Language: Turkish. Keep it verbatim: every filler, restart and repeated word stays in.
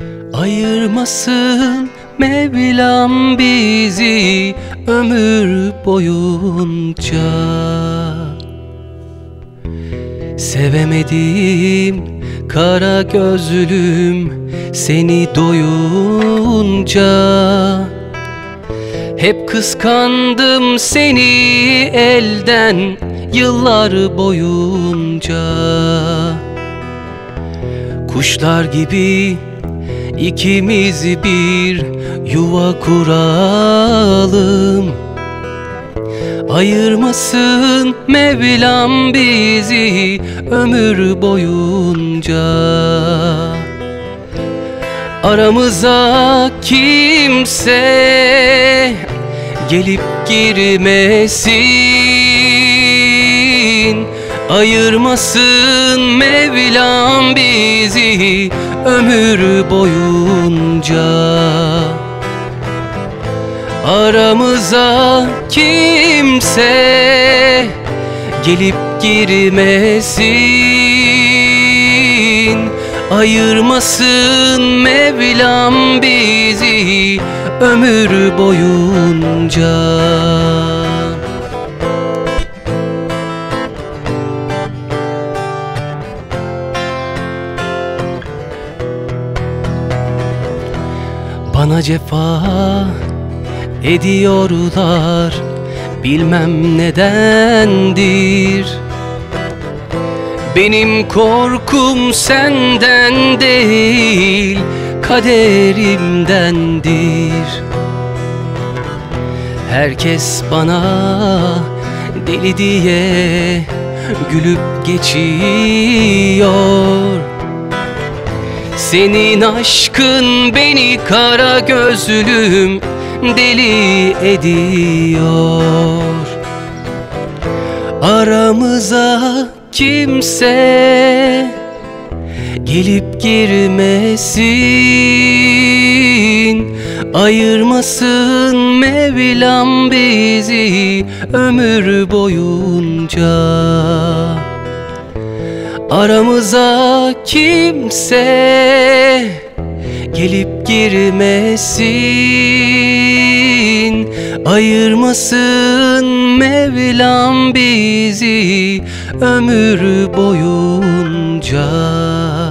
Ayırmasın Mevlam bizi ömür boyunca. Sevemedim kara gözlüm seni doyunca. Hep kıskandım seni elden yıllar boyunca. Kuşlar gibi ikimiz bir yuva kuralım. Ayırmasın Mevlam bizi ömür boyunca. Aramıza kimse gelip girmesin. Ayırmasın Mevlam bizi ömür boyunca. Aramıza kimse gelip girmesin. Ayırmasın Mevlam bizi ömür boyunca. Bana cefa ediyorlar, bilmem nedendir. Benim korkum senden değil, kaderimdendir. Herkes bana deli diye gülüp geçiyor. Senin aşkın beni kara gözlüm deli ediyor. Aramıza kimse gelip girmesin. Ayırmasın Mevlam bizi ömür boyunca. Aramıza kimse gelip girmesin. Ayırmasın Mevlam bizi ömür boyunca.